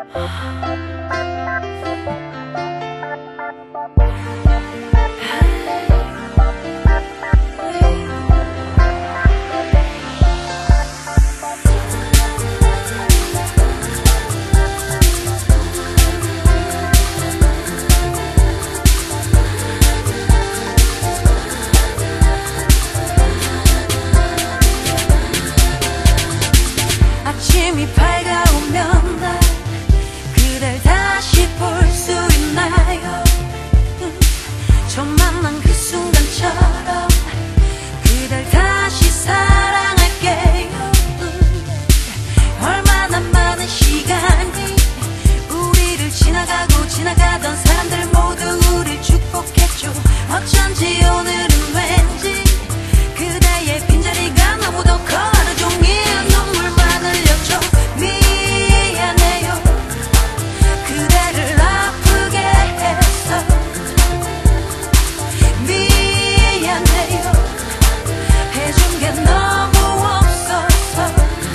아침이 밝아오면 날 그댈 다시 볼 수 있나요? 처음 만난 그 순간처럼 그댈 다시 사랑할게요. 얼마나 많은 시간이 우리를 지나가던 사람들 모두 우릴 축복했죠. 어쩐지 오늘은 왠지 그대의 빈자리가 너무도 커. 하루 종일 눈물만 흘렸죠. 미안해요. 그대를 아프게 해서 미안해요. 해준 게 너무 없어서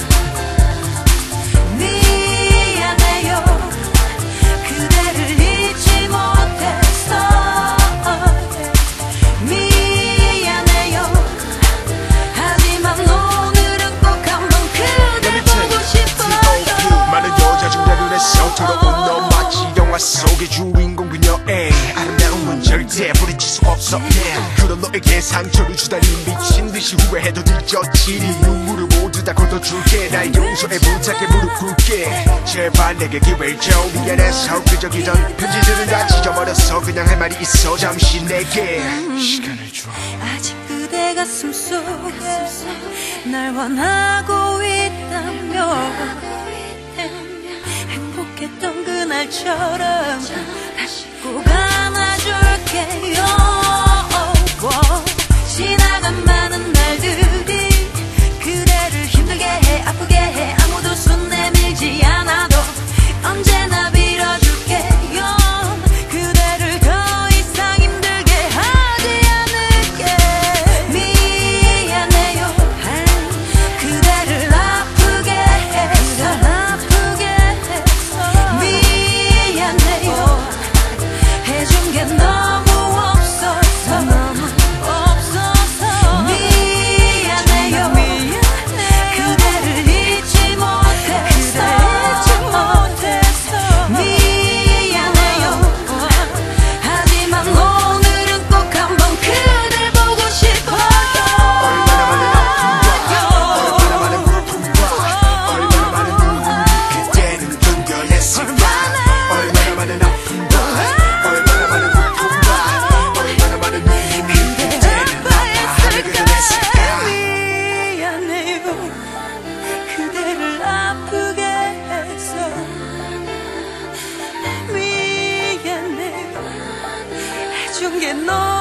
미안해요. 그대를 잊지 못해서 미안해요. 하지만 오늘은 꼭 한번 그댈 보고 싶어요. 많은 여자중 내 눈에서 들어온 너 마치 영화 속의 주인공 그녀의 아름다움은 절대 부딪힐 수 없어. 그런 너에게 상처를 주다니 미친 듯이 후회해도 늦었지. 눈물을 모두 다 걷어줄게. 날 용서해 부탁해 무릎 꿇게. 제발 내게 기회를 줘. 미안해서 그저 기던 편지들은 다 찢어버렸어. 그냥 할 말이 있어 잠시 내게 시간을 줘. 아직 그대 가슴 속에 날 원하고 있다면 행복했던 그날처럼 다시 꼭 안아줄게요. 지나간 많은 날들이 그대를 힘들게 해 아프게 해 아무도 손 내밀지 않아도 언제나 빌어줄게요. 그대를 더 이상 힘들게 하지 않을게. 미안해요. 그대를 아프게 해서 미안해요. 해준 게 너무 없어서 미안해요. 그대를 잊지 못해서 미안해요. 하지만 오늘은 꼭 한번 그댈 보고 싶어요. 얼마나 많은 아픔과 얼마나 많은 눈물이 그때는 견뎌냈을까. 얼마나 많은 아픔과 얼마나 많은 고통과 얼마나 많은 힘이 그때는 아파하며 견뎌냈을까. 미안해요. 그대를 아프게 해서 미안해요. 해준 게 너무